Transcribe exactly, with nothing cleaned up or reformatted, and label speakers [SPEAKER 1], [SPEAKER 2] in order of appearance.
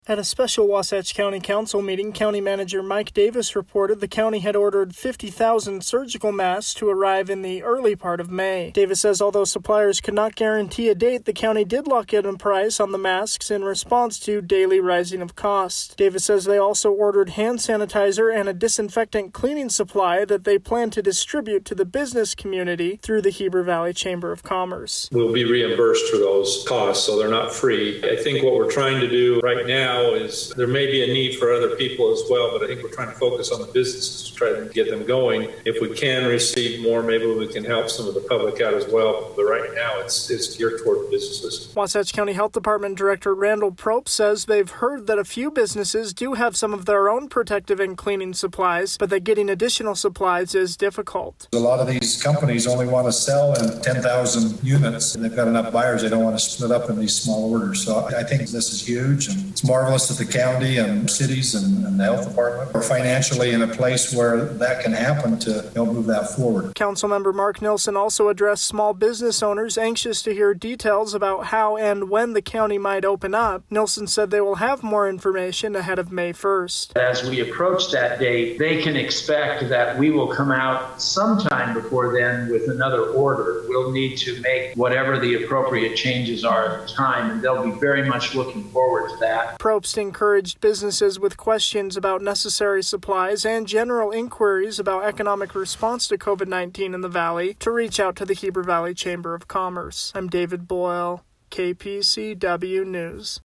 [SPEAKER 1] At a special Wasatch County Council meeting, County Manager Mike Davis reported the county had ordered fifty thousand surgical masks to arrive in the early part of May. Davis says although suppliers could not guarantee a date, the county did lock in a price on the masks in response to daily rising of costs. Davis says they also ordered hand sanitizer and a disinfectant cleaning supply that they plan to distribute to the business community through the Heber Valley Chamber of Commerce.
[SPEAKER 2] We'll be reimbursed for those costs, so they're not free. I think what we're trying to do right now is there may be a need for other people as well, but I think we're trying to focus on the businesses to try to get them going. If we can receive more, maybe we can help some of the public out as well. But right now, it's, it's geared toward businesses.
[SPEAKER 1] Wasatch County Health Department Director Randall Prope says they've heard that a few businesses do have some of their own protective and cleaning supplies, but that getting additional supplies is difficult.
[SPEAKER 3] A lot of these companies only want to sell in ten thousand units, and they've got enough buyers. They don't want to split up in these small orders. So I think this is huge, and it's more marvelous that the county and cities and, and the health department are financially in a place where that can happen to help move that forward.
[SPEAKER 1] Councilmember Mark Nilsson also addressed small business owners anxious to hear details about how and when the county might open up. Nilsson said they will have more information ahead of May first.
[SPEAKER 4] As we approach that date, they can expect that we will come out sometime before then with another order. We'll need to make whatever the appropriate changes are at the time, and they'll be very much looking forward to that.
[SPEAKER 1] Probst encouraged businesses with questions about necessary supplies and general inquiries about economic response to COVID nineteen in the Valley to reach out to the Heber Valley Chamber of Commerce. I'm David Boyle, K P C W News.